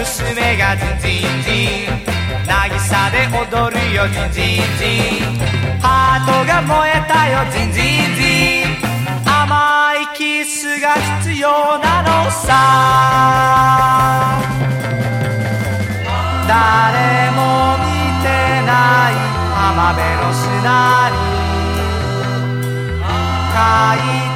娘がジンジンジン渚で踊るよジンジンジンハートが燃えたよジンジンジン甘いキスが必要なのさ誰も見てない浜辺の砂に